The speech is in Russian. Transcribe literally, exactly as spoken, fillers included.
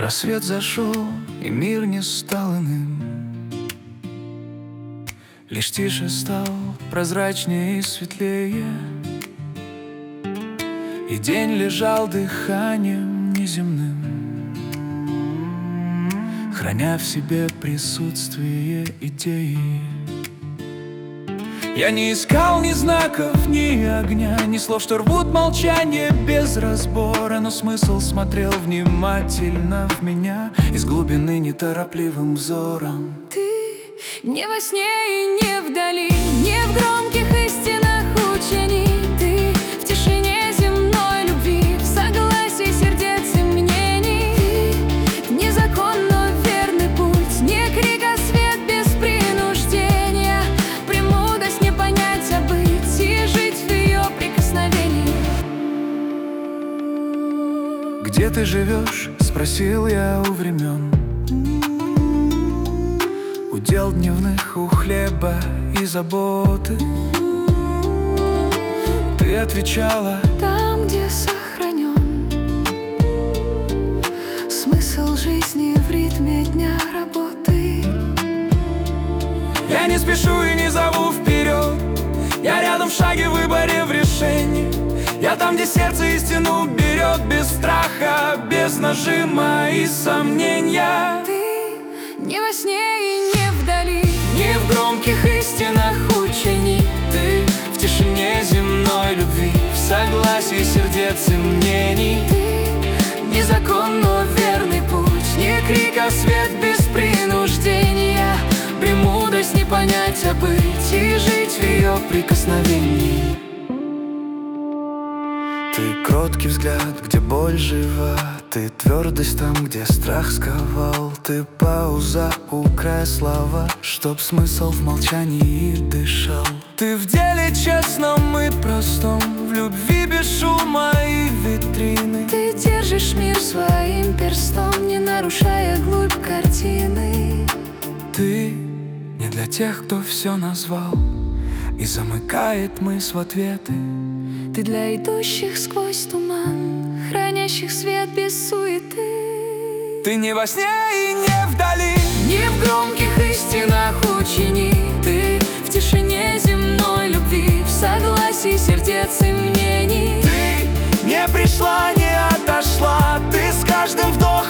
Рассвет зашел, и мир не стал иным. Лишь тише стал, прозрачнее и светлее, и день лежал дыханием неземным, храня в себе присутствие идеи. Я не искал ни знаков, ни огня, ни слов, что рвут молчание без разбора, но смысл смотрел внимательно в меня из глубины неторопливым взором. Ты не во сне и не вдали, не в громких истинах учений. Ты в тишине земной любви, в согласии сердец и мнений. Ты не закон, но верный путь, не крик, а свет без принуждения. Премудрость не понять, а быть и жить в ее прикосновении. Где ты живешь? Спросил я у времен. Удел дневных у хлеба и заботы. Ты отвечала: там, где сохранен смысл жизни в ритме дня работы. Я не спешу и не зову вперед, я рядом в шаге, в выборе, в решении. Я там, где сердце истину берет, без страха, без нажима и сомнения. Ты не во сне и не вдали, не в громких истинах учений. Ты в тишине земной любви, в согласии сердец и мнений. Ты не закон, но верный путь, не крик, а свет без принуждения. Премудрость не понять, а быть и жить в ее прикосновении. Ты кроткий взгляд, где боль жива, ты твердость там, где страх сковал. Ты пауза у края слова, чтоб смысл в молчании дышал. Ты в деле честном и простом, в любви без шума и витрины. Ты держишь мир своим перстом, не нарушая глубь картины. Ты не для тех, кто все назвал и замыкает мысль в ответы. Ты для идущих сквозь туман, хранящих свет без суеты. Ты не во сне и не вдали, не в громких истинах учений. Ты в тишине земной любви, в согласии сердец и мнений. Ты не пришла, не отошла, ты с каждым вдохом